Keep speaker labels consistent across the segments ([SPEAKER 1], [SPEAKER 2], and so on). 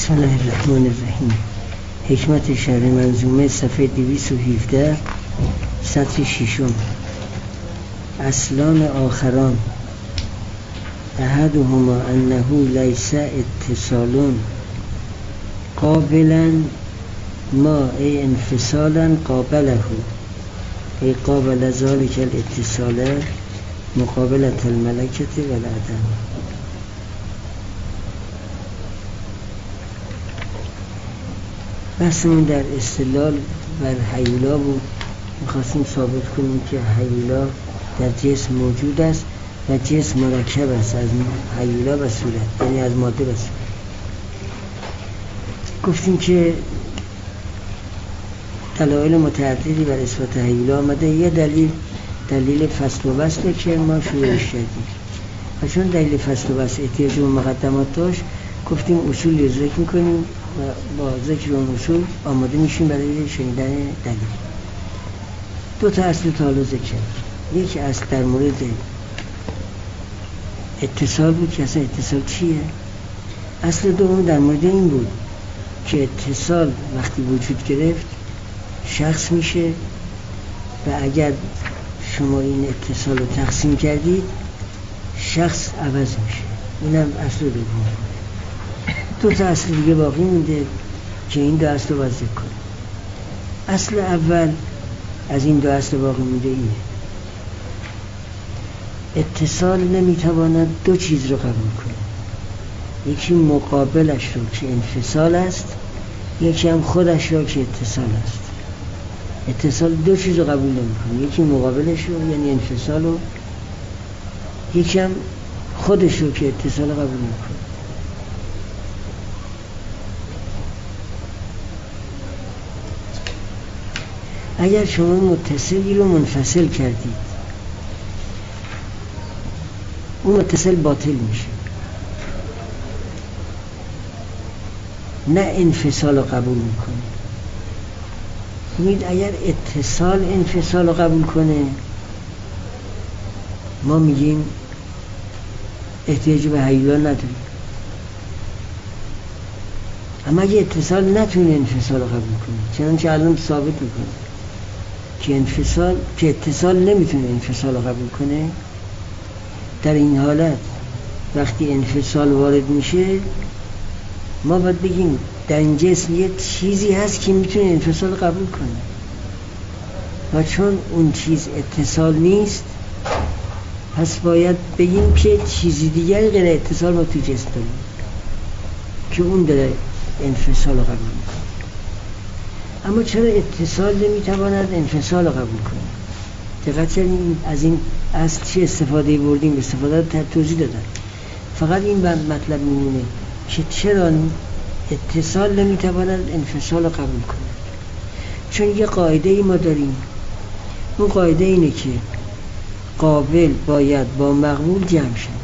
[SPEAKER 1] بسم الله الرحمن الرحیم. حکمت شرح منظومه صفحه 217 سطر ششم. اصلان آخران احدهما انه لیس اتصال قابلا ما ای انفصالا قابله ای قابل ذلك الاتصال مقابلة الملکة والعدم. بحثمون در استدلال بر هیولا بود. میخواستیم ثابت کنیم که هیولا در جسم موجود است و جسم مرکب است از هیولا و صورت، یعنی از ماده و صورت. گفتیم که دلایل متعددی بر اثبات هیولا آمده. یه دلیل فصل و وصله که ما شروعش کردیم و چون دلیل فصل و وصل احتیاج به مقدمات داشت، گفتیم اصول رو ذکر میکنیم و با ذکر اون اصول آماده میشیم برای شنیدن دلیل. دو تا اصل تا حالا ذکر کردیم. یک اصل در مورد اتصال بود که اصلا اتصال چیه. اصل دوم در مورد این بود که اتصال وقتی وجود گرفت شخص میشه و اگر شما این اتصال رو تقسیم کردید شخص عوض میشه. اینم اصل دوم. دو تا اصل دیگه باقی مونده که این دو اصل رو باید ذکر کنیم. اصل اول از این دو اصل باقی مونده اینه: اتصال نمیتواند دو چیز رو قبول کنه. یکی مقابلش رو که انفصال است، یکی هم خودش رو که اتصال است. اتصال دو چیز رو قبول نمیکنه، یکی مقابلش رو یعنی انفصال رو، یکی هم خودش رو که اتصال قبول نمیکنه. اگر شما متصلی رو منفصل کردید، اون متصل باطل میشه. نه انفصال رو قبول میکنه. ببینید اگر اتصال انفصال رو قبول کنه ما میگیم احتیاج به هیولا نداریم. اما اگه اتصال نتونه انفصال رو قبول کنه، چنانچه الان ثابت میکنه که اتصال نمیتونه انفصال رو قبول کنه، در این حالت وقتی انفصال وارد میشه ما باید بگیم در این جسم یه چیزی هست که میتونه انفصال قبول کنه و چون اون چیز اتصال نیست پس باید بگیم که چیزی دیگری غیر اتصال ما تو جسم داریم که اون داره انفصال قبول میکنه. اما چرا اتصال نمیتواند انفصال قبول کنه؟ دقت کنید از این اصل چه استفاده بردیم، استفاده رو توضیح دادن. فقط این مطلب میمونه که چرا اتصال نمیتواند انفصال قبول کنه. چون یه قاعده ای ما داریم، اون قاعده اینه که قابل باید با مقبول جمع شد.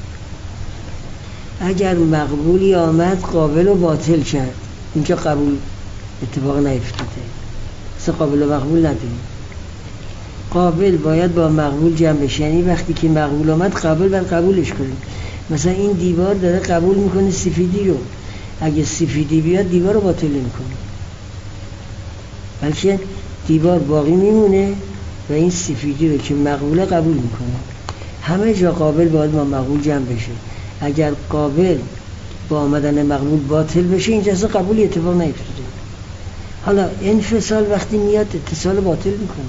[SPEAKER 1] اگر مقبولی آمد قابل رو باطل کرد، اینجا قبول اتفاق نیفتاده، اصلا قابل و مقبول نداریم. قابل باید با مقبول جمع بشه، یعنی وقتی که مقبول آمد قابل باید قبولش کنیم. مثلا این دیوار داره قبول میکنه سفیدی رو، اگه سفیدی بیاد دیوار رو باطل نمیکنه، بلکه دیوار باقی میمونه و این سفیدی رو که مقبوله قبول میکنه. همه جا قابل باید با مقبول جمع بشه. اگر قابل با آمدن مقبول باطل بشه اینجا اصلا قبولی اتفاق نیفتاده. حالا انفصال وقتی میاد اتصال باطل میکنه،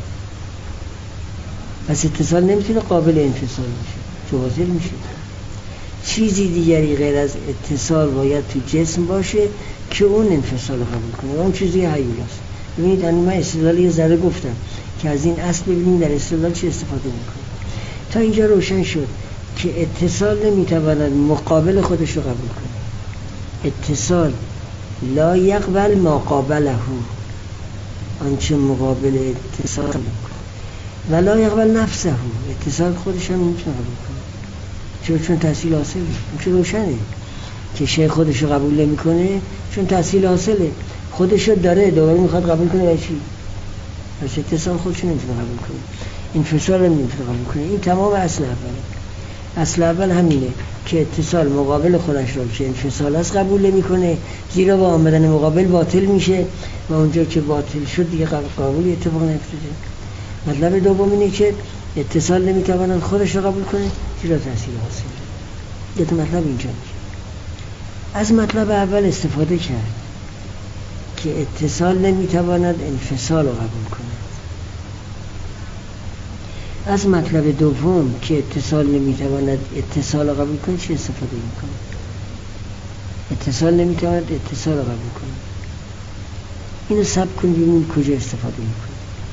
[SPEAKER 1] پس اتصال نمیتونه قابل انفصال میشه چون باطل میشه. چیزی دیگری غیر از اتصال باید تو جسم باشه که اون انفصال قبول کنه و اون چیزی هیولاست. ببینید من استدلال یه ذره گفتم که از این اصل ببینید در استدلال چه استفاده میکنه. تا اینجا روشن شد که اتصال نمیتواند مقابل خودش رو قبول کنه. اتصال لا یقبل ما قابله، آنچه مقابل اتصال قبول کنه، و لا یقبل نفسه، اتصال خودش هم نمیتونه قبول کنه چون تحصیل حاصله. چون روشنه که شیء خودش رو قبول نمی کنه چون تحصیل حاصله، خودش رو داره دوباره میخواد قبول کنه و چی؟ پس اتصال خودش نمیتونه قبول کنه، انفصال هم نمیتونه قبول کنه. این تمام اصل اوله. اصل اول همینه که اتصال مقابل خودش رو که انفصال از قبول نمی‌کنه، زیرا با آمدن مقابل باطل میشه و اونجا که باطل شد دیگه قبول اتفاق نیفتاده. مطلب دوم اینه که اتصال نمیتواند خودش رو قبول کنه زیرا تحصیل حاصل. یه تو مطلب اینجا میشه. از مطلب اول استفاده کرد که اتصال نمیتواند انفصال رو قبول کنه. از مطلب دوم که اتصال نمیتواند اتصال رو قبول کنه چه استفاده میکنه؟ اتصال نمیتواند اتصال رو قبول کنه. اینو سب کن ببینیم کجا استفاده میکنه.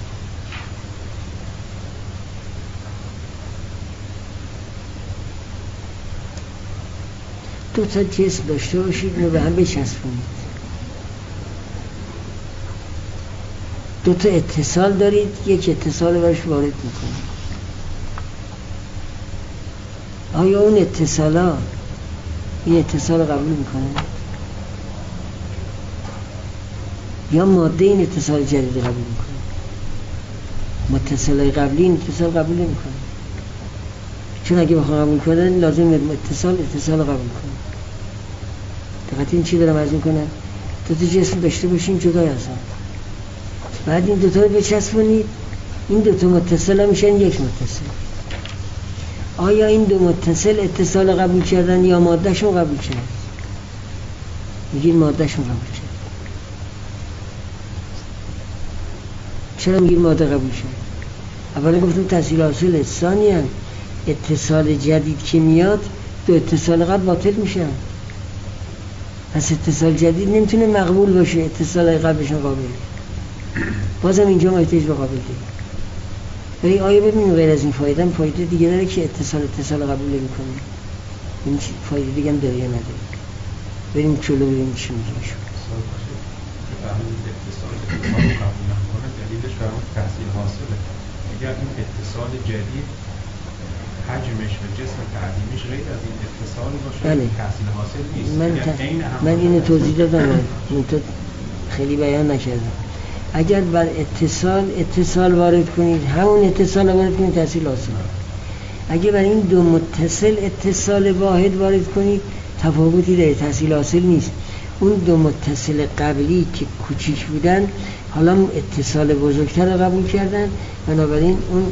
[SPEAKER 1] دو تا جسم داشته باشید اینو به هم بچسبونید. دو تا اتصال دارید، یک اتصال برش وارد میکنید. آیا اون اتصالا این اتصال رو قبول میکنه؟ یا ماده این اتصال جدید قبول میکنه؟ متصلای قبلی این اتصال قبول نمیکنه، چون اگه بخواه قبول کنه لازم اتصال رو قبول کنه. دقیقا این چی دارم عرض میکنم؟ دو تا جسم داشته باشین جدای هستن، بعد این دوتا رو بچسبونید، این دوتا متصل ها میشن یک متصل. آیا این دو متصل اتصال قبول کردن یا ماده شون قبول کردن؟ میگید ماده شون قبول کردن. چرا میگید ماده قبول کردن؟ اولا گفتم تحصیل حاصل، ثانیاً اتصال جدید که میاد دو اتصال قبل باطل میشن، پس اتصال جدید نمیتونه مقبول باشه، اتصال قبلشون قابل. بازم اینجا ما احتیاج به قابل داریم. ولی آیا ببینیم غیر از این فایده دیگه داره که اتصال قبول نمی‌کنه؟ این فایده دیگه هم داره یا نداره؟ بریم جلو ببینیم چی میگه شو.
[SPEAKER 2] اتصال قبول نکنه دلیلش برای تحصیل حاصله. اگر این اتصال جدید حجمش و جسم تعلیمیش غیر از این اتصال باشه تحصیل حاصل نیست.
[SPEAKER 1] من اینو توضیح دادم، خیلی بیان نکردم. اگر بر اتصال وارد کنید، همون اتصال وارد کنید تحصیل حاصل. اگر بر این دو متصل اتصال واحد وارد کنید تفاوتی داره، تحصیل حاصل نیست. اون دو متصل قبلی که کوچیک بودن حالا اتصال بزرگتر رو قبول کردن، بنابراین اون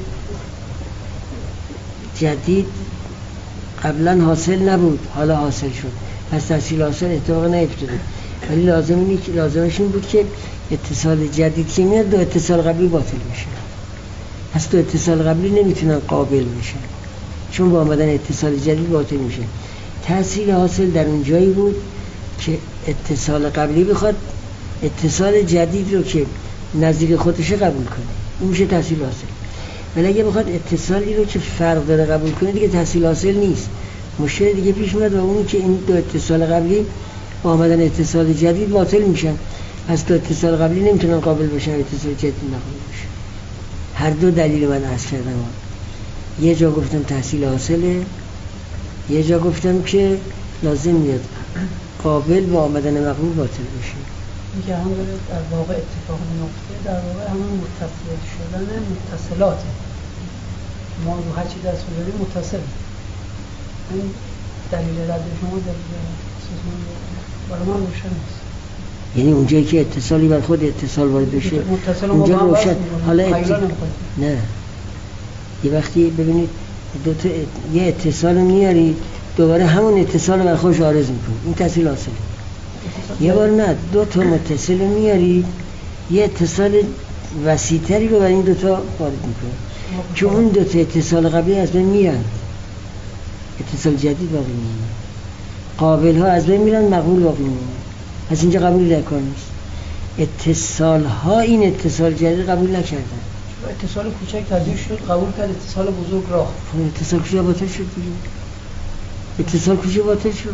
[SPEAKER 1] جدید قبلا حاصل نبود حالا حاصل شد، پس تحصیل حاصل اتفاق نیفتاده. ولی لازمش این بود که اتصال جدید که میاد دو اتصال قبلی باطل میشه، پس دو اتصال قبلی نمیتونن قابل میشن چون با آمدن اتصال جدید باطل میشه. تحصیل حاصل در اون جایی بود که اتصال قبلی بخواد اتصال جدید رو که نظیر خودشه قبول کنه، این میشه تحصیل حاصل. ولی اگه بخواد اتصالی رو که فرق داره قبول کنه دیگه تحصیل حاصل نیست. مشکل دیگه پیش میاد و اون که این دو اتصال قبلی با آمدن اتصال جدید باطل میشن، پس دو اتصال قبلی نمیتونن قابل بشن، اتصال جدید نقابل بشن. هر دو دلیل من عرض کردم. یه جا گفتم تحصیل حاصله، یه جا گفتم که لازم میاد قابل با آمدن مقبول باطل بشه.
[SPEAKER 3] میگه هم داره در واقع اتفاق نقطه در واقع همون متصل شدن متصلاته. ما رو هرچی دست بذاریم متصل. این دلیل رد شما برای من روشن است.
[SPEAKER 1] یعنی اونجایی که اتصالی بر خود اتصال وارد بشه اونجا روشن. حالا نه یه وقتی ببینید یه اتصال میارید دوباره همون اتصال بر خودش عارض میکنه، این تحصیل حاصله. یه بار نه دو تا متصل میارید یه اتصال وسیع‌تری رو برای این دو تا وارد میکنه که اون دو تا اتصال قبلی از بین میرن، اتصال جدید باقی میمونه، قابل ها از بین میرن، مقبول باقی میمونه. پس اینجا قبول در کار نیست. اتصال ها این اتصال جدید قبول نکردن.
[SPEAKER 3] اتصال کوچک تبدیل شد قبول کرد، اتصال بزرگ راه.
[SPEAKER 1] اتصال کوچک باطل شد دیگه. اتصال کوچک باطل شد.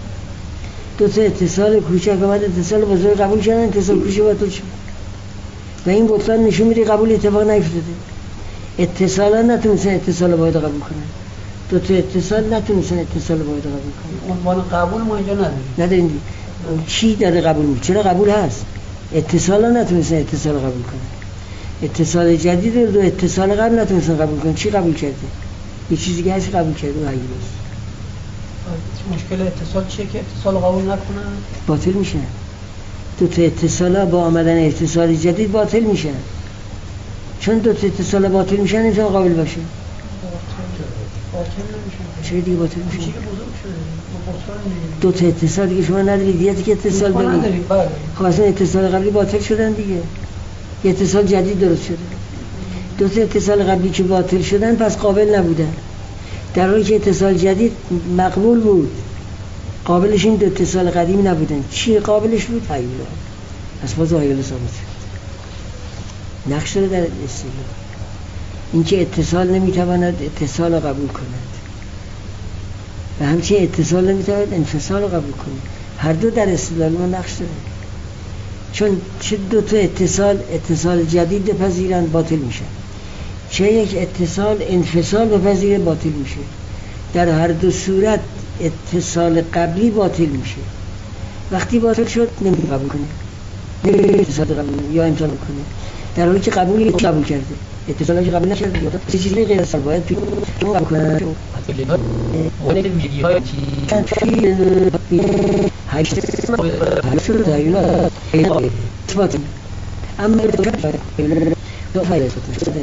[SPEAKER 1] دو تا اتصال کوچک اومد اتصال بزرگ قبول کردن، اتصال کوچک باطل شد. و این بطلان نشون میده قبول اتفاق نیفتاده. اتصالا نتونستن اتصال واحد قبول کنن. دو تا اتصال نتونستن اتصال واحد قبول کنن.
[SPEAKER 3] عنوان قبول ما اینجا
[SPEAKER 1] نداریم. چی داره قبول میشه؟ چرا قبول هست؟ اتصالا نتونستن اتصال قبول کنن. اتصال جدید رو دو اتصال قبل نتونستن قبول کنن. چی قبول کرده؟ یه چیزی که هست قبول کرده و هیولاست.
[SPEAKER 3] مشکل اتصال چیه که اتصال قبول نکنن؟
[SPEAKER 1] باطل میشه. دو تا اتصال ها با آمدن اتصال جدید باطل میشن. چون دو تا اتصال باطل میشن نمیتونه قابل باشه.
[SPEAKER 3] باطل نمیشه.
[SPEAKER 1] چه دیگه باطل میشه؟
[SPEAKER 3] چیزی که بزرگ شده.
[SPEAKER 1] دو تا اتصال دیگه شما ندارید، دیگه اتصال دارید. خب اصلا اتصال قبلی باطل شدن دیگه. یه اتصال جدید درست شده. دو تا اتصال قبلی که باطل شدن پس قابل نبودن. در حالی که اتصال جدید مقبول بود. قابلش این دو اتصال قدیمی نبودن. چی قابلش بود؟ هیولا. پس باز هیولا ثابت شد. نقش داره در استدلال. اینکه اتصال نمیتواند اتصال را قبول کند و همچنین اتصال نمیتواند انفصال را قبول کند. هر دو در استدلال ما نقش داره. چون چه دو تا اتصال جدید بپذیرند باطل میشن، چه یک اتصال انفصال بپذیره باطل میشه. در هر دو صورت اتصال قبلی باطل میشه. وقتی باطل شد نمیتونه قبول کنه، نمیتونه اتصال قبول یا امتحان کنه، در حالی که قبول کرده. اتصالی که قبول نشده چه چیزی غیر اتصال باید توی قبول کنه. اون ویدیوهای چی هشت شده هیولا اثبات اما دو فایده شده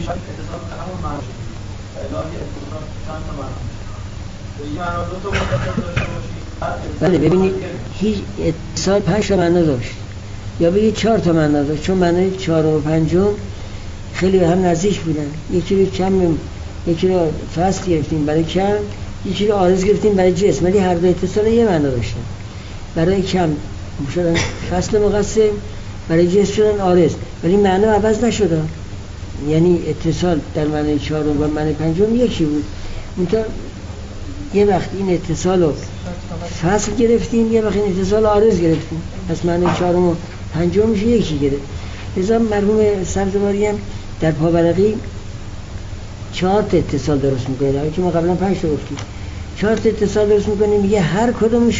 [SPEAKER 1] بله. ببینید هیچ اتصال 5 تا معنا داشت یا بگید 4 تا معنا داشت، چون معنای 4 و 5 خیلی به هم نزدیک بودن. یکی رو کم، یکی رو فصل گرفتیم برای کم، یکی رو عارض گرفتیم برای جسم، ولی هر دو اتصال یه معنا داشتن. برای کم شدن فصل مقسم، برای جسم شدن عارض، ولی معنا عوض نشد. یعنی اتصال در معنای 4 و معنای 5 یکی بود. منتها یه وقت این اتصال رو فصل گرفتیم، یه وقت این اتصال عارض گرفتیم، پس معنای 4 و 5 میشه یکی گرفت. لذا مرحوم سبزواری هم در پاورقی 4 تا اتصال درست میکنه، در حالی که ما قبلا 5 تا گفتیم. 4 تا اتصال درست میکنه، میگه هر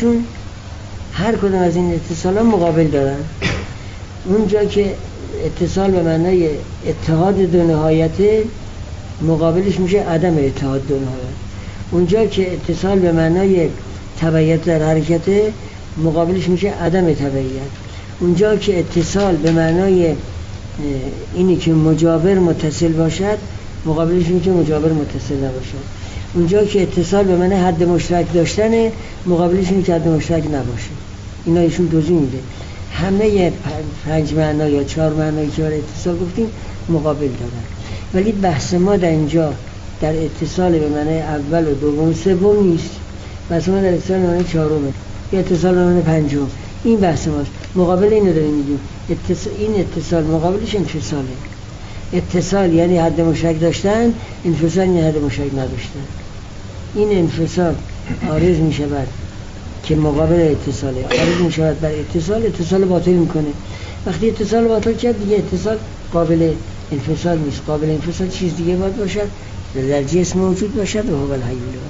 [SPEAKER 1] کدوم از این اتصال ها مقابل دارن. اونجا که اتصال به معنای اتحاد دو نهایت، مقابلش میشه عدم اتحاد دو نهایت. اونجا که اتصال به معنای تبعیت در حرکت، مقابلش میشه عدم تبعیت. اونجا که اتصال به معنای اینی که مجاور متصل باشد، مقابلش میشه مجاور متصل نباشد. اونجا که اتصال به معنای حد مشترک داشتن، مقابلش میشه حد مشترک نباشه. اینا ایشون توضیح میده. همه 5 معنا یا 4 معنایی که برای اتصال گفتیم مقابل دارن، ولی بحث ما در اینجا در اتصال به معنای اول و دوم و سوم نیست. بحث ما در اتصال به معنای 4 یا اتصال به معنای 5. این بحث ماست. مقابل اینو داریم میگیم. این اتصال مقابلش انفصاله. اتصال یعنی حد مشترک داشتن، انفصال یعنی حد مشترک نداشتن. این انفصال عارض میشود که مقابل اتصاله، عارض میشود بر اتصال باطل میکنه. وقتی اتصال باطل کرد دیگه اتصال قابل انفصال نیست. قابل انفصال چیز دیگه باید باشد، در جسم موجود باشد و هو الحیولا.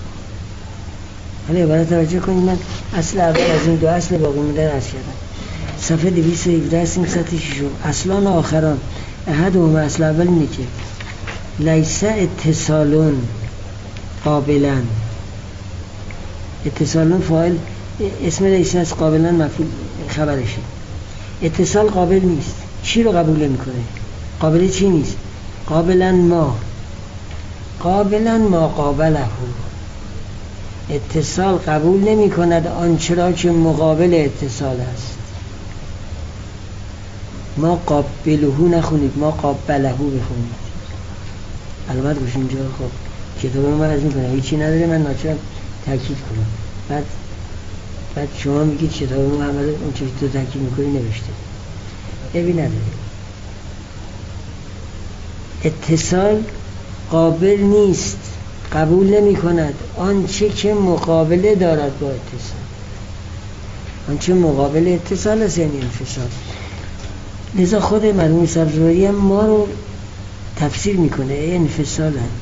[SPEAKER 1] حالا عبارت توجه کنید. من اصل اول از این دو اصل باقی مونده را عرض کردم. صفحه 217 هستیم، سطح 6. اصلان و آخران. احدهم اصل اول اینه که لیس اتصالون قابلن. اتصالون فاعل، اسم لیس است، قابلن مفعول خبرشه. اتصال قابل نیست. چی رو قبول میکنه؟ قابل چی نیست؟ قابلن ما قابله. اتصال قبول نمی کند آنچه را که مقابل اتصال است. ما قابلهو نخونید، ما قابلهو بخونید. علامت روش اینجا. خب کتاب من از میکنم هیچی نداره، من ناچارم تاکید کنم. بعد شما میگید کتاب ما همه اون چیزی تو تاکید میکنی نوشته. ابی نداره. اتصال قابل نیست، قبول نمی کند آنچه که مقابله دارد با اتصال. آنچه مقابل اتصال است یعنی انفصال. لذا خود مرحوم سبزواری هم ما رو تفسیر میکنه. انفصال هم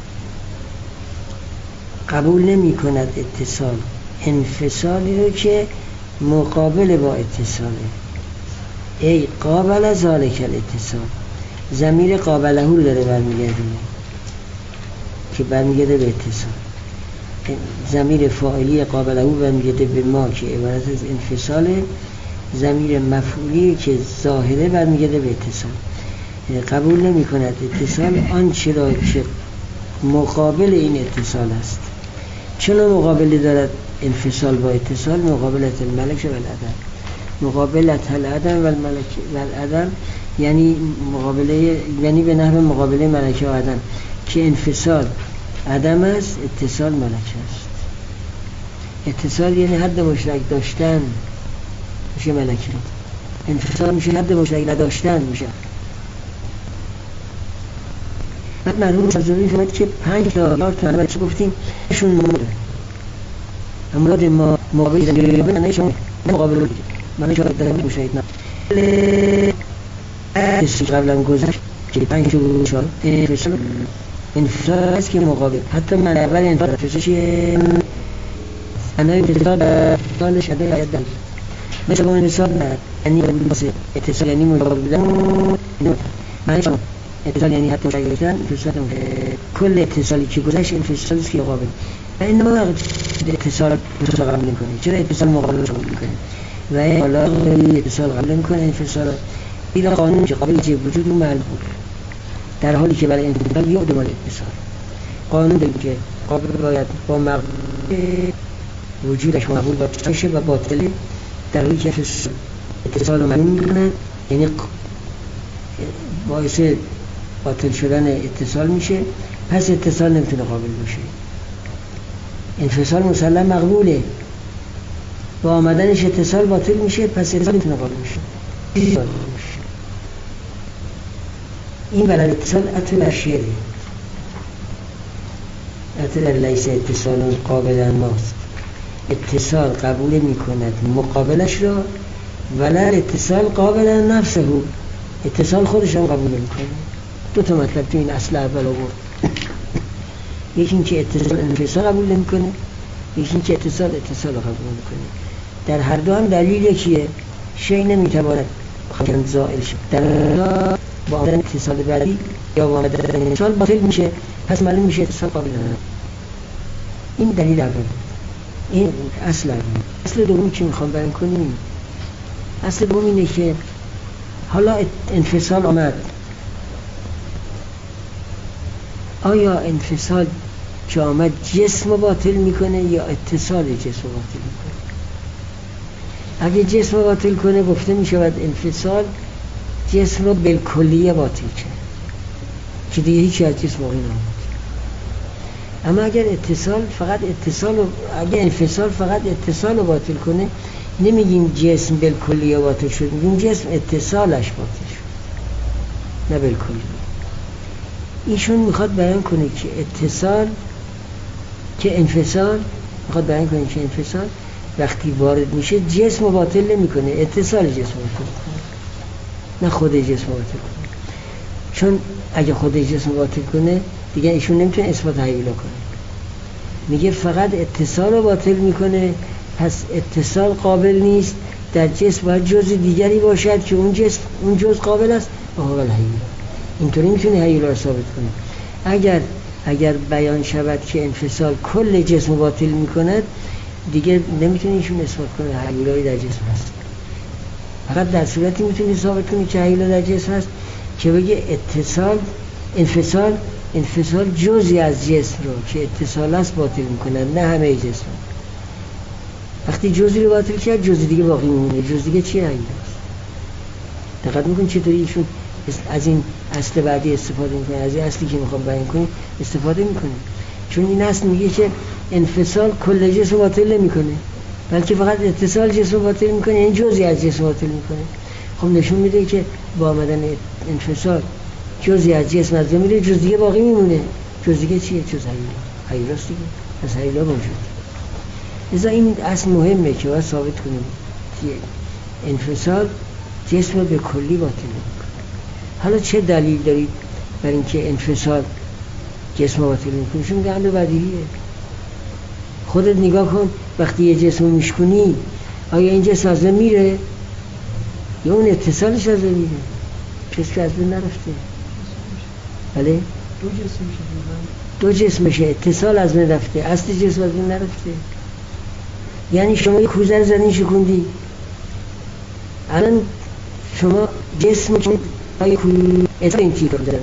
[SPEAKER 1] قبول نمی کند اتصال، انفصالی رو که مقابل با اتصاله. ای قابل ذالک الاتصال، ضمیر قابلهو رو داره برمیگردونه. که برمیگرده به اتصال، ضمیر فاعلی قابله برمیگرده به ما که عبارت از انفصاله، ضمیر مفعولی که ظاهره برمیگرده به اتصال. قبول نمی کند اتصال آنچه را که مقابل این اتصال است. چون مقابلی دارد انفصال با اتصال؟ مقابلت الملک و العدم. مقابلت العدم و الملک و العدم یعنی مقابله، یعنی به نحو مقابله ملک و عدم که انفصال عدم است، اتصال ملک است. اتصال یعنی حد مشترک داشتن میشه ملکی، انفصال میشه حد مشترک نداشتن میشه. بعد مرحوم سازوری فهمد که 5 تا 4 تا نمبر چه گفتیم شون مورد امراد ما مقابل زنگیری نه شما مقابل رو من شما در این مشاهد نه اسی قبلا گذشت که 5 تا 4 انفصال است که مقابل حتی من اول انفصال فسشی انای اتصال شده یاد دارد مثل اون انفصال یعنی اتصال یعنی مقابل بودن معنی شما اتصال یعنی حتی مشاهد گرفتن. کل اتصالی که گذشت انفصال است که مقابل و این ما اتصال قبول نمی‌کنه. چرا اتصال مقابل قبول می‌کنه و این حالا اتصال قبول نمی‌کنه انفصال این قانون که قابل وجود و مربوط، در حالی که برای انفصال یک دنبال اتصال قانون داریم که قابل باید با مقبول وجودش مقبول باشه و باطل، در حالی که اتصال رو معلوم می‌کنه یعنی باعث باطل شدن اتصال میشه، پس اتصال نمیتونه قابل باشه. انفصال مسلم مقبوله، با آمدنش اتصال باطل میشه، پس اتصال نمیتونه قابل بشه. این برای اتصال اطل اشیره، اطل لیس اتصال قابل ماست. اتصال قبول میکند مقابلش را، ولی اتصال قابل نفسه، اتصال خودش هم قبول میکنه. 2 تا مطلب تو این اصل اول آورد. یکی این که اتصال انفصال قبول نمیکنه، یکی این که اتصال قبول نمیکنه. در هر دو هم دلیل یکیه، شی نمیتواند زائل شد. در با آمدن اتصال بعدی یا با آمدن اتصال باطل میشه، پس معلوم میشه اتصال قابل نمیکنه. این دلیل اول. این اصل اول. اصل دومی که میخوام بیان کنیم، اصل دوم اینه که حالا انفصال آمد، آیا انفصال که آمد جسم باطل میکنه یا اتصال جسم باطل میکنه؟ اگه جسم باطل کنه گفته میشود انفصال جسم رو بالکلیه باطل کرد که دیگه هیچی از جسم باقی نموند. اما اگر اتصال فقط اتصال رو، اگه انفصال فقط اتصال رو باطل کنه نمیگیم جسم بالکلیه باطل شد، میگیم جسم اتصالش باطل شد نه بالکلیه. ایشون میخواد بیان کنه که اتصال که انفصال، میخواد بیان کنه که انفصال وقتی وارد میشه جسم رو باطل نمیکنه، اتصال جسم رو باطل کنه نه خود جسم رو باطل کنه. چون اگه خود جسم رو باطل کنه دیگه ایشون نمیتونه اثبات هیولا کنه، میگه فقط اتصال رو باطل میکنه، پس اتصال قابل نیست. در جسم باید جزء دیگری باشد که اون جزء قابل است و قابل هیولا. اینطوری میتونه هیولا رو ثابت کنه. اگر بیان شود که انفصال کل جسم باطل میکند دیگه نمیتونه ایشون اثبات کنه هیولایی در جسم هست. فقط در صورتی میتونه ثابت کنه که هیولا در جسم هست که بگه انفصال جزئی از جسم رو که اتصال است باطل میکنه، نه همه جسم. وقتی جزئی رو باطل کرد جزئی دیگه باقی میمونه، جزئی دیگه چیه؟ هیولا است. دقت میکنید چطوری ایشون از این اصل بعدی استفاده میکنه، از این اصلی که میخوام بیان کنیم استفاده میکنه. چون این اصل میگه که انفصال کل جسم باطل نمیکنه، بلکه فقط اتصال جسم باطل میکنه، این جزئی از جسم باطل میکنه. خب نشون میده که با آمدن انفصال جزئی از جسم از بین میره، جز دیگه باقی میمونه. جز دیگه چیه؟ جز هیولا است دیگه. از هیولا موجود. لذا این اصل مهمه که باید ثابت کنیم که انفصال جسم رو به کلی باطل نمیکنه. حالا چه دلیل دارید برای اینکه انفصال جسم باطل میکنه؟ چون میگه امر بدیهیه. خودت نگاه کن وقتی یه جسم رو میشکنی آیا این جسم از بین میره یا اون اتصالش از بین میره؟ جسم از بین نرفته. بله دو جسم میشه، اتصال از من رفته، اصل جسم از من نرفته. یعنی شما یه کوزه رو زدین شکوندی، الان شما جسم چون های کوزه اصلا این چی رو دارن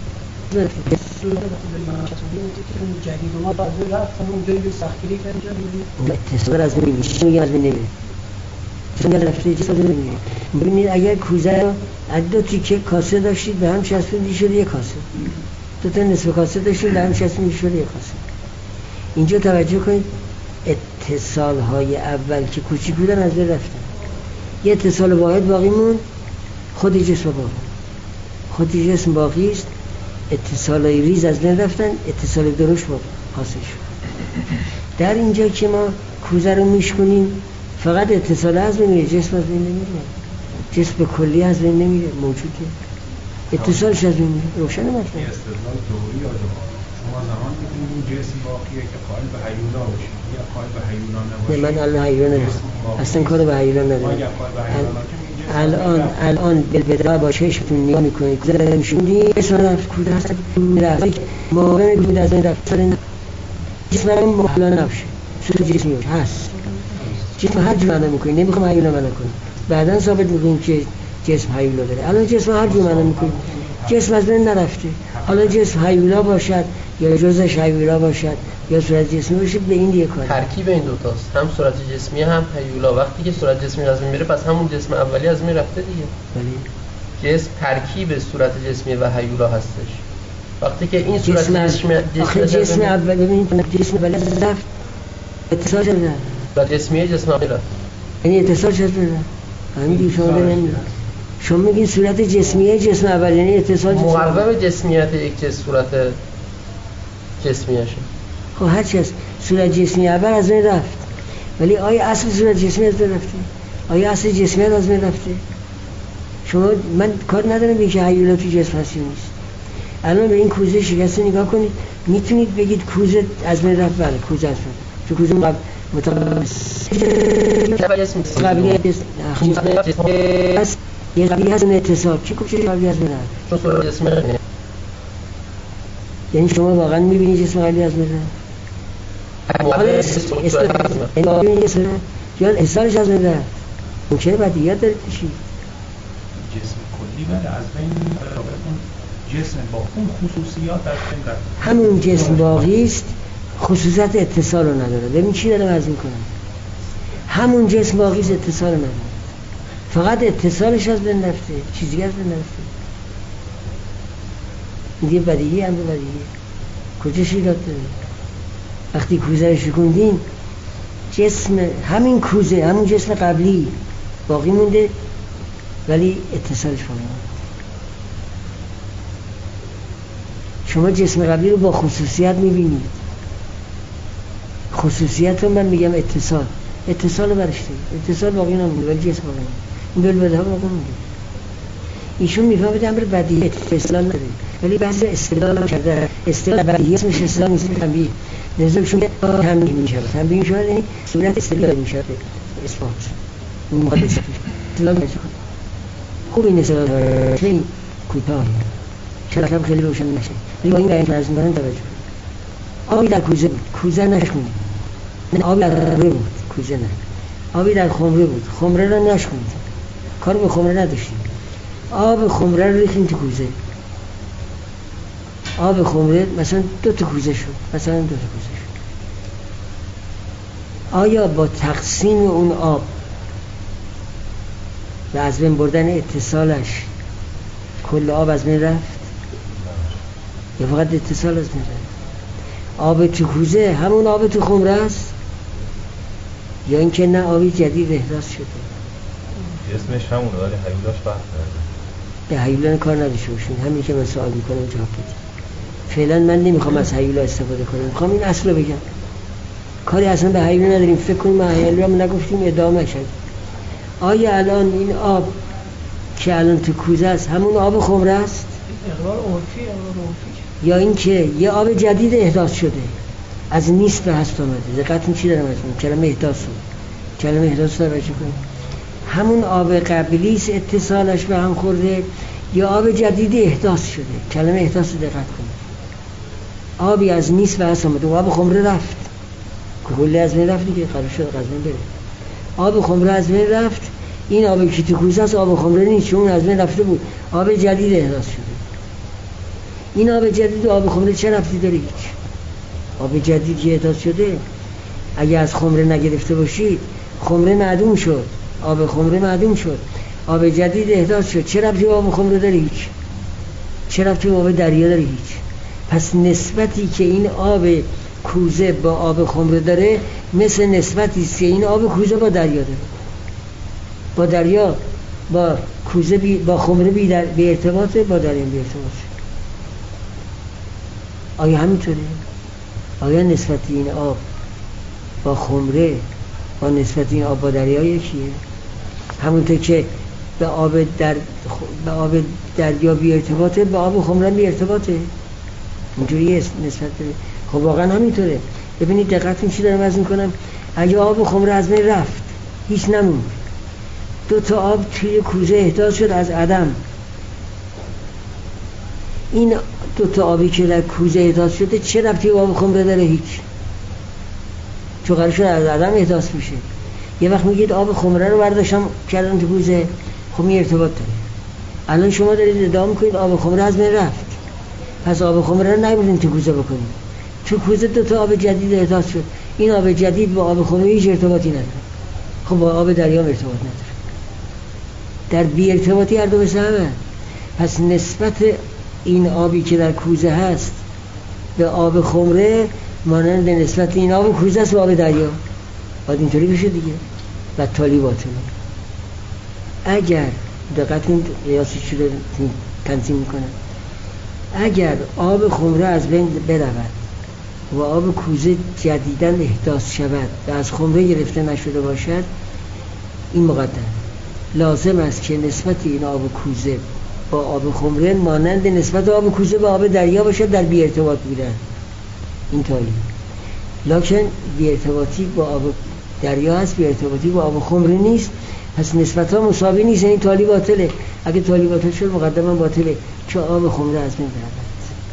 [SPEAKER 1] اتصال از من میشه، میگه از من نمیره، چون رفته جسم از من نمیره. ببینید اگر کوزه رو از دو تیکه کاسه داشتید به هم چسبوندی شد یه کاسه، دو تا نصف کاسه داشتید به هم چسبوندی شد یه کاسه. اینجا توجه کنید اتصال های اول که کوچیک بودن از بین رفتن، یه اتصال واحد باقی موند، خود جسم باقی، خود جسم باقی است. اتصال های ریز از بین رفتن، اتصال درشت باقی حاصل شد. در اینجا که ما کوزه رو میشکنیم فقط اتصال از بین میره، جسم از بین نمیره، جسم به کلی از بین نمیره، موجوده، اتصالش از بین میره. روشن مطلب
[SPEAKER 2] استدلال دوری آدم شما زمان می‌بینید این جسم باقیه که قائل به هیولا باشید یا قائل به هیولا نباشید.
[SPEAKER 1] نه من الان هیولا ندارم، اصلا کار به هیولا ندارم. الان بالبدايه با چشمتون نگاه میکنید کوزه رو میشوندی اسم رفت کوزه هست رفت موقع میگوید از این رفت جسم رو محلا نباشه صورت جسمی هست، جسم هر جور معنا میکنید، نمیخوام هیولا معنا کنید، بعدا ثابت میکنیم که جسم هیولا داره. الان جسم هر جور معنا میکنید، جسم از بین نرفته، حالا جسم هیولا باشد یا جزش هیولا باشد یا صورت جسمی باشه، به این دیگه کار
[SPEAKER 4] ترکیب این دو تاست، هم صورت جسمی هم هیولا. وقتی که صورت جسمی از بین میره پس همون جسم اولی از بین رفته دیگه. بله جسم ترکیب صورت جسمی و هیولا هستش. وقتی که این صورت
[SPEAKER 1] جسم اولی ببینید جسم اولی رفت اتصال شده
[SPEAKER 4] و جسمی جسم اولی رفت،
[SPEAKER 1] یعنی اتصال شده همین دیگه. شما ببینید شما میگین صورت جسمیه جسم اولی، یعنی اتصال
[SPEAKER 4] مقرب جسمیت یک جسم صورت جسمیشه.
[SPEAKER 1] خب هر چی هست صورت جسمی اول از بین رفت، ولی آیا اصل صورت جسمی از بین رفته؟ آیا اصل جسمی از بین رفته؟ شما من کار ندارم به اینکه هیولا تو جسم هست یا نیست. الان به این کوزه شکسته نگاه کنید، میتونید بگید کوزه از بین رفت؟ بله کوزه از بین رفت، چون کوزه یه قبلی هست اون اتصال چی کبچه قبلی هست بینن؟ یعنی شما واقعا میبینید جسم قبلی هست بینن؟ یا احسالش از بینن؟ ممکنه باید یاد دارید بشید
[SPEAKER 2] جسم کلی بله از بین جسم با اون خصوصیات در بین رفت،
[SPEAKER 1] همون جسم باقی است، خصوصیت اتصال رو نداره. ببین چی دارم عرض میکنم، همون جسم باقی است، اتصال رو نداره، فقط اتصالش از بین رفته، چیزی از بین رفته. این یه بدیهی هم بدیهی کجاش ایراد داره؟ وقتی کوزه رو شکوندین جسم همین کوزه همون جسم قبلی باقی مونده ولی اتصالش باقی مونده. شما جسم قبلی رو با خصوصیت میبینید، خصوصیت رو من میگم اتصال رو برشته، اتصال باقی نمونده ولی جسم باقی مونده. این بالبدايه باقی مونده. ایشون میفهمه امر بدیهی استدلال نداره، ولی بعضی استدلال کرده، استدلال بدیهی اسمش استدلال نیست، تنبیه. لذا شما تنبیه میشه، تنبیه میشه یعنی صورت استدلال میشه، اثبات مقدس استدلال میشه. خوب این استدلال خیلی کوتاه، شاید خیلی روشن نشه، ولی با این بیان از میکنن توجه. آبی در کوزه نشکن، نه آبی در خمره بود، کوزه نه، آبی در خمره بود، خمره را نشکن، کار به خمره نداشتیم، آب خمره رو ریختیم تو کوزه، آب خمره مثلا دو تا کوزه شد، آیا با تقسیم اون آب و از بین بردن اتصالش کل آب از بین رفت یا فقط اتصال از بین رفت؟ آب تو کوزه همون آب تو خمره است یا اینکه نه آبی جدید احداث شده؟
[SPEAKER 5] اسمش همونه ولی هیولاش فرق داره.
[SPEAKER 1] به هیولا کار نداشته باشین، همین که من سوال میکنم جواب بدید. فعلا من نمیخوام از هیولا استفاده کنم، میخوام این اصل رو بگم. کاری اصلا به هیولا نداریم، فکر کنیم ما هیولا هم نگفتیم ادامه شد. آیا الان این آب که الان تو کوزه است همون آب خمره است؟
[SPEAKER 3] اقرار عرفی
[SPEAKER 1] یا اینکه یه آب جدید احداث شده از نیست به هست آمده؟ دقیقاً چی دارم از اون کلمه احداث رو توجه کنید. همون آب قبلی است اتصالش به هم خورده یا آب جدیدی احداث شده؟ کلمه احداث رو دقت کنید. آبی از میس و هست آمده، آب خمره رفت، کلی از بین رفت دیگه، قرار شد از بین بره. آب خمره از بین رفت، این آبی که تو کوزه است آب خمره نیست، چون از بین رفته بود، آب جدید احداث شده. این آب جدید و آب خمره چه ربطی داره؟ هیچ. آب جدید که احداث شده اگه از خمره نگرفته باشید خمره معدوم شد، آب خمره معدوم شد، آب جدید احداث شد، چه ربطی به آب خمره داره؟ هیچ. چه ربطی به آب دریا داره؟ هیچ. پس نسبتی که این آب کوزه با آب خمره داره مثل نسبتی است که این آب کوزه با دریا داره. با دریا با کوزه با خمره بی ارتباطه، با دریا بی ارتباطه. آیا همینطوره؟ آیا نسبت این آب با خمره با نسبت این آب با دریا یکیه؟ همونطور که به آب دریا بی ارتباطه، به آب خمره بی ارتباطه. اینجوریه نسبت داره. خب واقعا همینطوره. ببینید دقت چی دارم عرض میکنم. اگه آب خمره از بین رفت هیچ نموند، 2 تا آب توی کوزه احداث شد از عدم، این 2 تا آبی که در کوزه احداث شده چه ربطی به آب خمره داره؟ هیچ. چون قرار شد از عدم احداث میشه. یه وقت میگید آب خمره رو برداشتم کردم تو کوزه، خب این ارتباط داره. الان شما دارید ادعا میکنید آب خمره از بین رفت، پس آب خمره رو نبردین تو کوزه بکنید. تو کوزه 2 تا آب جدید احداث شد، این آب جدید با آب خمره هیچ ارتباطی نداره. خب با آب دریا ارتباط نداره. در بی ارتباطی هر دو مثل همه. پس نسبت این آبی که در کوزه هست به آب خمره مانند نسبت این آب کوزه است به آب دریا. باید اینطوری بشه دیگه. و تالی باطله. اگر دقت این قیاسی شده تنظیم میکنه، اگر آب خمره از بین برود و آب کوزه جدیدن احداث شود و از خمره گرفته نشده باشد، این مقدم لازم است که نسبت این آب کوزه با آب خمره مانند نسبت آب کوزه با آب دریا باشد، در بی ارتباط بودن. این تالی. لکن بی ارتباطی با آب دریا هست، بی ارتباطی با آب خمره نیست. پس نسبت ها مساوی نیست، این تالی باطله. اگه تالی باطل شد مقدما باطله، چون آب خمره از بین رفت.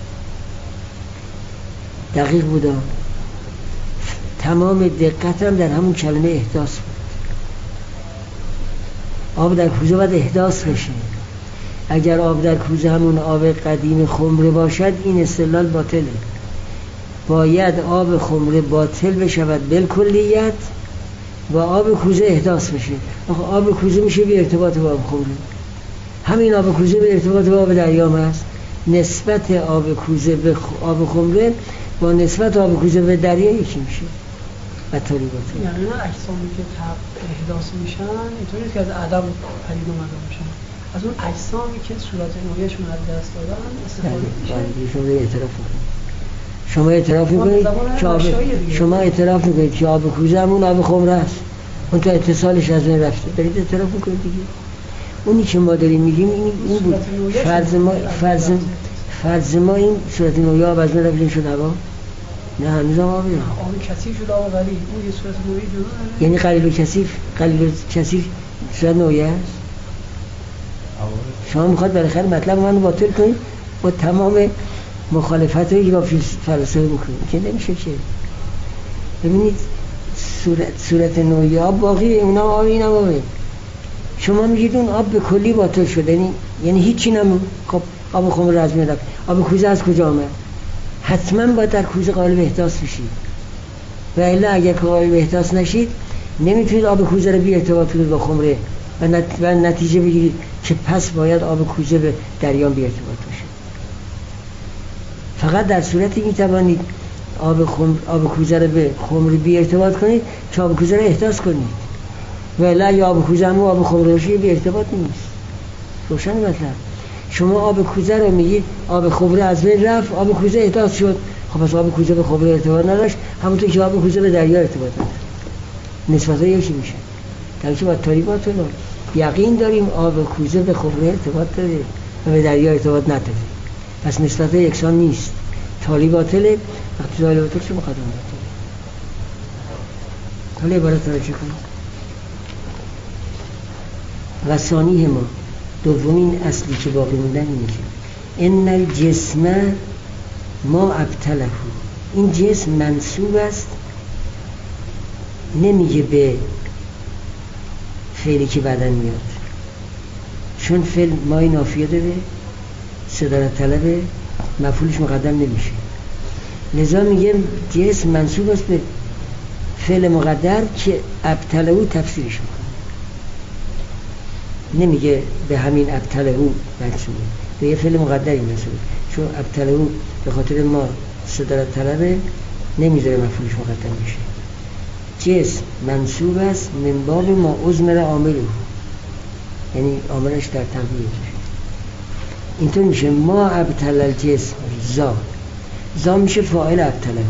[SPEAKER 1] دقیق بودا. تمام دقتم در همون کلمه احداث بود. آب در کوزه باید احداث بشه. اگر آب در کوزه همون آب قدیم خمره باشد این استدلال باطله. باید آب خمره باطل بشود بالکلیت و آب کوزه احداث بشه. آب کوزه میشه بی ارتباط با آب خمره. همین آب کوزه به ارتباط با آب دریا هست. نسبت آب کوزه به آب خمره با نسبت آب کوزه به دریا یکی میشه. و طوری باطل.
[SPEAKER 3] یعنی اجسامی که احداث میشن اینطوری که از عدم پدید اومده باشن، از اون اجسامی که صورت نوعیشون از دست دادن استفاده میشه. شما اعتراف میکنید شما اعتراف میکنید که آب کوزه همون آب خمره است، اون تو اتصالش از بین رفته، برید اعتراف میکنید دیگه. اونی که ما داریم میگیم این بود. فرض ما این صورت نوعی آب از بین رفته شد هوا. نه هنوز آب کثیف شده آب قلیل، اون یه صورت نوعی جدا.
[SPEAKER 1] یعنی قلیل کثیف صورت نوعی است. شما میخواد بالاخره مطلب منو باطل کنید با تمام مخالفت هایی که با فلسفه میکنید که نمیشه که. ببینید صورت نوعی آب باقیه، اونا آب این آبه. شما میگید اون آب به کلی باطل شده، یعنی هیچی نمون. خب آب خمره از بین رفت، آب کوزه از کجا آمد؟ حتما باید در کوزه قالب احداث بشید و الا اگر قالب احداث نشید نمیتونید آب کوزه رو بی ارتباط کنید با خمره و نتیجه بگیرید که پس باید آب کوزه به دریا بی ارتباط باشه. فقط در صورتی میتوانید آب کوزه رو به خمره بی ارتباط کنید که آب کوزه رو احداث کنید و الا یا آب کوزه هم آب خمره باشه بی ارتباط نیست. روشن مطلب. شما آب کوزه رو میگید آب خمره از بین رفت، آب کوزه احداث شد. خب پس آب کوزه به خمره ارتباط نداشت، همونطور که آب کوزه به دریا ارتباط نداشت. نسبت‌ها یکی میشه. در که با طریقات یقین داریم آب کوزه به خمره ارتباط داره و به دریا ارتباط نداره. پس نسبت‌ها یکسان نیست. تالی باطله، وقتی تالی باطل چه مقدمه باطله. حالا عبارت رو چه کنیم؟ و ثانی ما دومین اصلی که باقی موندن اینه که ان الجسم ما ابتله، این جسم منسوب است، نمیگه به فعلی که بعدن میاد، چون فعل مای نافیه داره، صدارت طلبه، مفعولش مقدم نمیشه، لذا میگه جسم منسوب است به فعل مقدر که ابتلهو تفسیرش میکنه، نمیگه به همین ابتلهو منسوبه، به یه فعل مقدری منسوبه، چون ابتلهو به خاطر ما صدارت طلبه نمیذاره مفعولش مقدم میشه. جسم منسوب است من باب ما عزمر عامله، یعنی عاملش در تنبیه اینطور میشه ما ابتل الجسم زا میشه فاعل ابتله،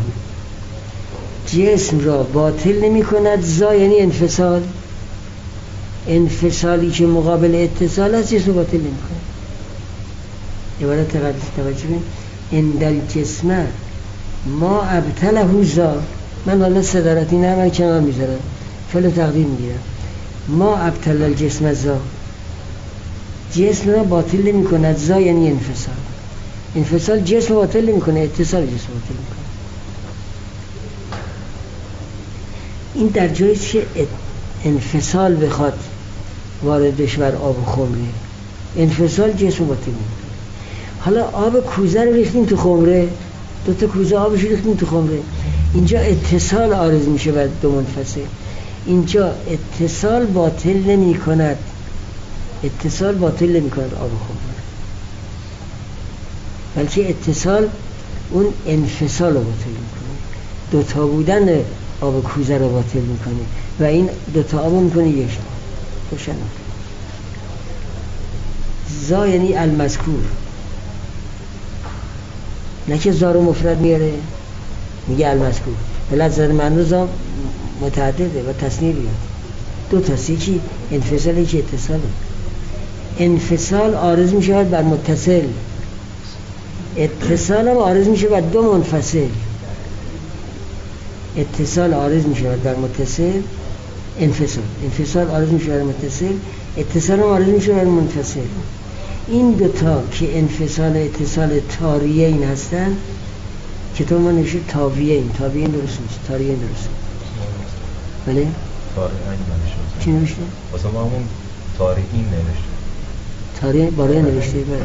[SPEAKER 1] جسم را باطل نمی کند، زا یعنی انفصال، انفصالی که مقابل اتصال است جسم باطل نمی کند. عبارت توجه بین اندل الجسم ما ابتله زا، من حالا صدارتی نرمه کنار میذارم، فعل تقدیر میگیرم، ما ابتل الجسم زا، جسم را باطل نمی کند، زا یعنی انفصال، انفصال جسم باطل نمی کنه، اتصال جسم باطل نمی کنه. این در جایی که انفصال بخواد وارد بشه بر آب خمره، انفصال جسم باطل نمی کنه. حالا آب کوزه رو ریختیم تو خمره، دوتا کوزه آبش ریختیم تو خمره، اینجا اتصال عارض میشه بر دو منفصل، اینجا اتصال باطل نمی کند، اتصال باطل نمی کند آب خمره، بلکه اتصال اون انفصال رو باطل میکنه، دوتا بودن آب کوزه رو باطل میکنه و این دوتا آب میکنه یک روشن. زا یعنی المذکور، نه که زا رو مفرد میاره میگه المذکور، بلد زر معنی زا متعدده و تصنیه بیاد، دو تاست، یکی انفصال یکی اتصاله. انفصال عارض میشه بر متصل، اتصال هم عارض میشه بر دو منفصل، اتصال عارض میشه بر متصل، انفصال عارض میشه بر متصل، اتصال هم عارض میشه بر منفصل. این دوتا که انفصال اتصال تاریین هستن، کتاب ما نوشته تاویین درست نیست، تاریین درست. بله؟ چی نوشته؟
[SPEAKER 5] واسه ما همون تاریین نوشته،
[SPEAKER 1] تاریین برای نوشته بله.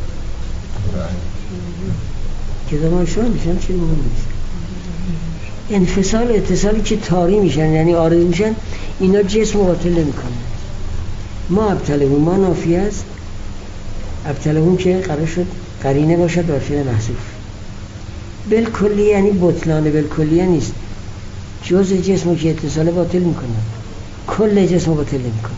[SPEAKER 1] کتاب ما شما میشن چی مهم نیست. انفصال و اتصالی که تاری میشن یعنی عارض میشن، اینا جسم باطل نمیکنه. ما ابتلهون ما نافیه است، ابتلهون که قرار شد قرینه باشد بر فعل محذوف، بالکلیه یعنی بطلان بالکلیه نیست، جزء جسم که اتصال باطل میکنه، کل جسم باطل نمیکنه.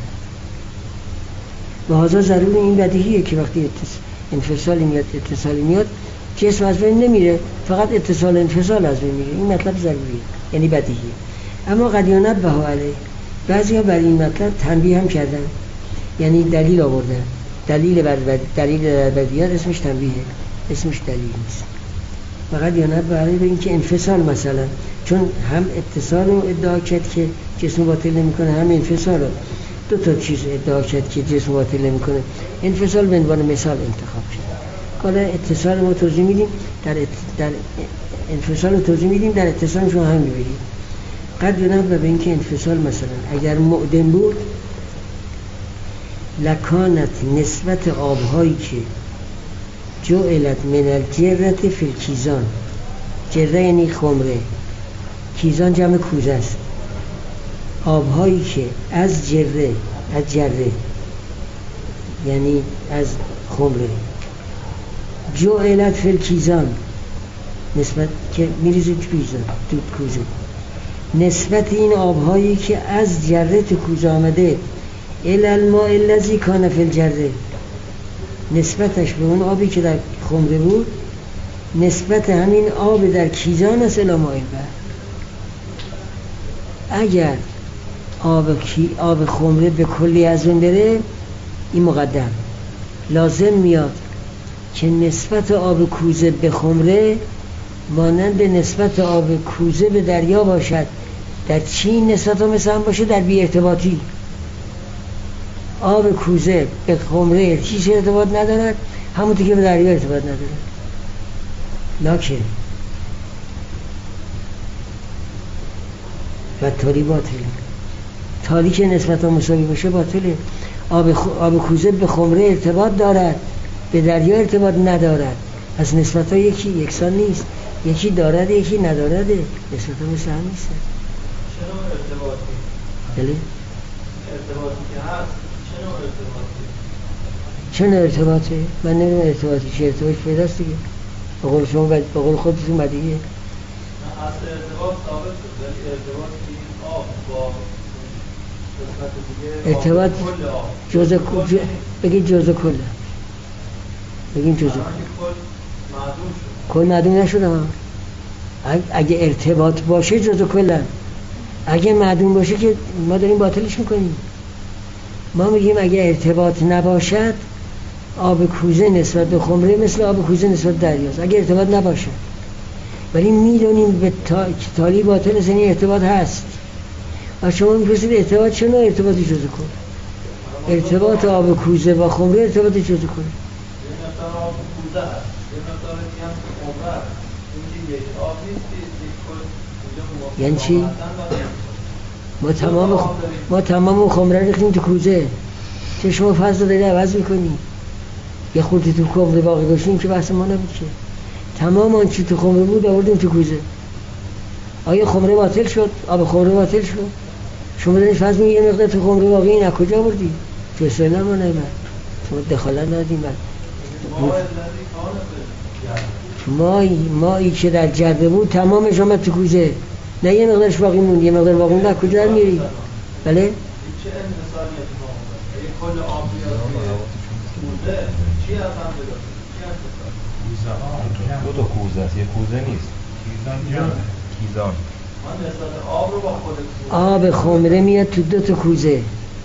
[SPEAKER 1] لذا ضروری این بدیهیه که وقتی انفصالی میاد اتصالی میاد جسم از بین نمیره، فقط اتصال انفصال از بین میره، این مطلب ضروریه یعنی بدیهیه. اما قد نبه علیه، بعضیا بر این مطلب تنبیه هم کردن، یعنی دلیل آوردن، دلیل در بدیهیات اسمش تنبیهه، اسمش دلیل نیست. فقط نبه علیه به این که انفصال مثلا، چون هم اتصال رو ادعا کرد که جسم باطل نمیکنه، هم انفصال رو، دو تا چیز ادعا کرد که جسم باطل نمیکنه، انفصال به عنوان مثال انتخاب شد. حالا اتصال ما توضیح میدیم، در انفصال رو توضیح میدیم، در اتصال شما هم میبینید. قد نبه به این که انفصال مثلا اگر معدم بود، لکانت نسبت آبهایی که جعلت من الجرة فی الکیزان، جره یعنی خمره، کیزان جمع کوزه است، آبهایی که از جره یعنی از خمره، جعلت فی الکیزان نسبت که میریزه تو کوزه، نسبت این آبهایی که از جره تو کوزه آمده، الماء الذی کان فی الجره، نسبتش به اون آبی که در خمره بود، نسبت همین آب در کیزان است الی ماء البحر. اگر آب خمره به کلی از اون بره، این مقدم لازم میاد که نسبت آب کوزه به خمره مانند نسبت آب کوزه به دریا باشد. در چین نسبت ها مثل هم باشه، در بی ارتباطی آب کوزه به خمره هیچ ارتباط ندارد، همونطور که به دریا ارتباط ندارد. ناکه و تالی باطله. تالی که نسبت مساوی باشه باطله. آب کوزه به خمره ارتباط دارد، به دریا ارتباط ندارد. از نسبت ها یکی یکسان نیست، یکی دارد یکی ندارده، نسبت ها مثل هم نیست.
[SPEAKER 4] چرا ارتباطی؟
[SPEAKER 1] بله؟
[SPEAKER 4] ارتباطی که هست چرا ارتباطی؟
[SPEAKER 1] چرا ارتباطه؟ من نمیدونم ارتباطی چه ارتباطی پیداست دیگه. به قول شما به قول خودتون بدیگه
[SPEAKER 4] اصل ارتباط ثابت شد، ولی ارتباطی آب با
[SPEAKER 1] ارتباط جزء بگید جزء کله. بگیم جزء کل معدوم نشده ها. اگه ارتباط باشه جزء کله، اگه معدوم باشه که ما داریم باطلش میکنیم. ما میگیم اگه ارتباط نباشد آب کوزه نسبت به خمره مثل آب کوزه نسبت به دریاست. اگه ارتباط نباشد، ولی میدونیم به تالی باطل است، یعنی ارتباط هست. و شما میپرسید ارتباط چه نوع ارتباطی جزء کل؟ ارتباط آب کوزه با خمره ارتباط جزء کل. یعنی چی؟ ما تمام خمره ریختیم تو کوزه. چه شما فضل داری عوض میکنی؟ یه خورده تو خمره باقی داشتیم که بحث ما نبود که. تمام آن چی تو خمره بود آوردیم تو کوزه. آیا خمره باطل شد؟ آب خمره باطل شد؟ شما دارید فضل میگه یه مقدار تو خمره باقی این از کجا آوردی؟ تو اصلا ما نمیاد. شما دخالت ندیم. مایی که در جده بود تمامش آمد تو کوزه، نه یه مقدارش باقی موند. یه مقدار باقی موند کجا در میری؟ بله؟
[SPEAKER 4] چه انحصاری اتفاق افتاد؟ کل آب کوزه چی هست هم
[SPEAKER 5] دو تا کوزه است، یه کوزه نیست. کیزان.
[SPEAKER 4] من نسبت آب رو با خود کوزه.
[SPEAKER 1] آب خمره میاد تو دو تا کوزه.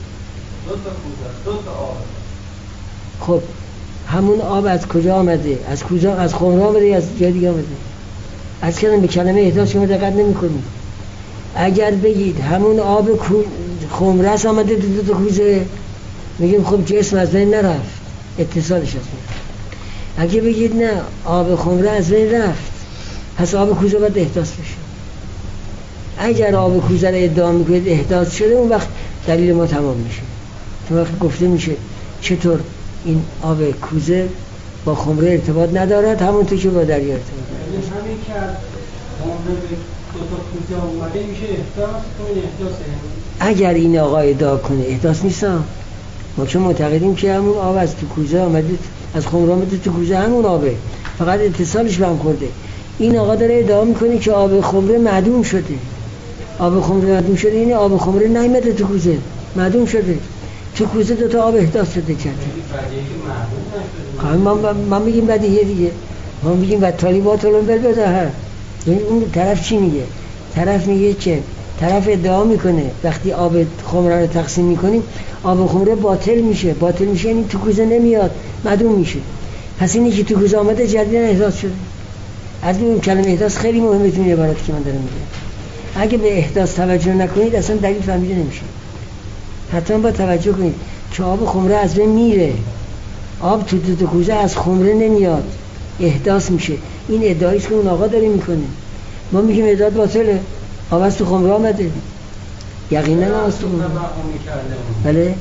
[SPEAKER 4] دو تا آب.
[SPEAKER 1] خب همون آب از کجا آمده؟ از کوزه، از خمره آمده یا از جای دیگه آمده؟ از کردن به کلمه احداث شما دقت نمی‌کنید. اگر بگید همون آب خمره است آمده دو تا کوزه، میگیم خب جسم از بین نرفت، اتصالش از بین. اگه بگید نه آب خمره از بین رفت، پس آب کوزه باید احداث بشه. اگر آب کوزه را ادعا میکنید احداث شده، اون وقت دلیل ما تمام میشه. تو وقت گفته میشه چطور این آب کوزه با خمره ارتباط ندارد، همونطور که با دریا ارتباط ندارد.
[SPEAKER 3] همین که خمره به دو تا کوزه اومده میشه احداث، کنه احداثه.
[SPEAKER 1] اگر این آقا ادعا کنه احداث نیست، ما چون معتقدیم که همون آب از تو کوزه آمده، از خمره آمده تو کوزه، همون آبه، فقط اتصالش به هم خورده. این آقا داره ادعا میکنه که آب خمره معدوم شده. آب خمره معدوم شده، این آب خمره نیامده تو کوزه، معدوم شده. تو کوزه دو تا آب احداث شده کرده. ما میگیم بدیهیه دیگه. ما میگیم و طالبات علوم بالبداهه. اون طرف چی میگه؟ طرف میگه که طرف ادعا میکنه وقتی آب خمره رو تقسیم میکنیم آب خمره باطل میشه. باطل میشه یعنی تو کوزه نمیاد، معدوم میشه. پس اینی که تو کوزه آمده جدیدن احداث شده. از این کلمه احداث خیلی مهمه تو این عبارتی که من دارم میگم. اگه به احداث توجه نکنید اصلا دلیل فهمیده نمیشه. حتما با توجه کنید که آب خمره از بین میره، آب تو دو کوزه از خمره نمیاد، احداث میشه. این ادعایی که اون آقا داره میکنه. ما میگیم ادعا باطله، آب از تو خمره آمده، یقینا از تو خمره. بله؟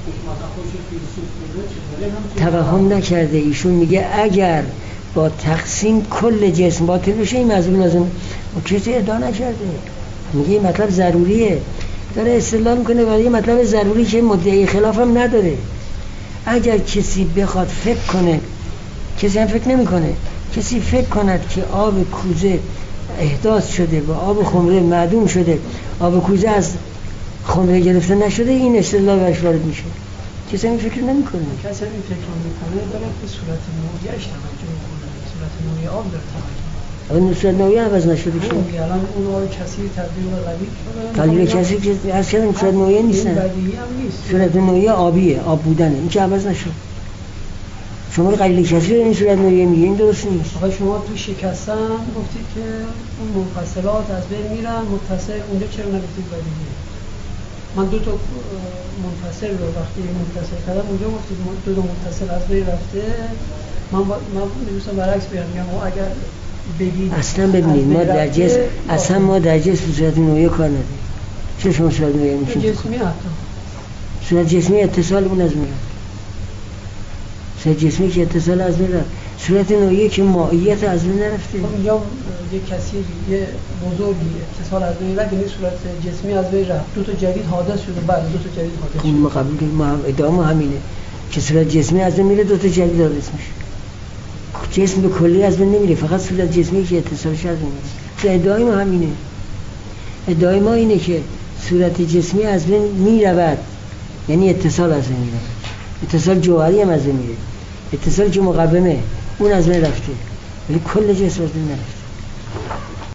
[SPEAKER 1] توهم نکرده. ایشون میگه اگر با تقسیم کل جسم باطل بشه این مضمون لازم، کسی ادعا نکرده. میگه این مطلب ضروریه، داره استدلال میکنه برای یه مطلب ضروری که مدعی خلاف هم نداره. اگر کسی بخواد فکر کنه، کسی هم فکر نمیکنه، کسی فکر کند که آب کوزه احداث شده و آب خمره معدوم شده، آب کوزه از خمره گرفته نشده، این استدلال برش وارد میشه. کسی هم فکر نمیکنه.
[SPEAKER 3] کسی هم فکر نمیکنه، داره به صورت نوعیش توجه میکنه، صورت نوعی آب داره توجه.
[SPEAKER 1] اون صورت نوعی عوض نشده که
[SPEAKER 3] الان اون آب کسی تبدیل به غلیظ شده.
[SPEAKER 1] تبدیل کسی که از کردن صورت نوعی نیستن.
[SPEAKER 3] بدیهی هم نیست.
[SPEAKER 1] صورت نوعی آبیه، آب بودنه. این که عوض نشد. شما قلیل کسی رو این صورت نوعی میگه، این درست نیست.
[SPEAKER 3] آقا شما تو شکستن گفتید که اون منفصلات از بین میرن، متصل اونجا چرا نگفتید بدیهیه؟ من دو تا منفصل رو وقتی متصل کردم اونجا گفتید دو تا متصل از بین رفته. من می‌خواستم برعکس بگم، اگر بگید
[SPEAKER 1] اصلا ببینید ما در جسم اصلا ما در جسم صورت نوعی کار نداریم. چه شما صورت نوعی میشین؟
[SPEAKER 3] جسمی حتی
[SPEAKER 1] صورت جسمی اتصال اون از میرد. صورت جسمی که اتصال از میرد. صورت نوعی که ماهیت از من نرفته.
[SPEAKER 3] یا یک کسی یه بزرگی اتصال از میرد یعنی صورت جسمی از میرد. دو تا جدید حادث شده. بله دو تا جدید حادث شده.
[SPEAKER 1] اون ما قبول کنیم، ما ادامه همینه که صورت جسمی از میره دو تا جدید حادث میشه. جسم به کلی از من نمیره، فقط صورت جسمی که اتصالش از میره. ادعای ما همینه. ادعای ما اینه که صورت جسمی از بین میرود، یعنی اتصال از بین میره. اتصال جوهری هم از بین میره. اتصال که مقومه اون از بین رفته، ولی کل جسم از بین نرفته.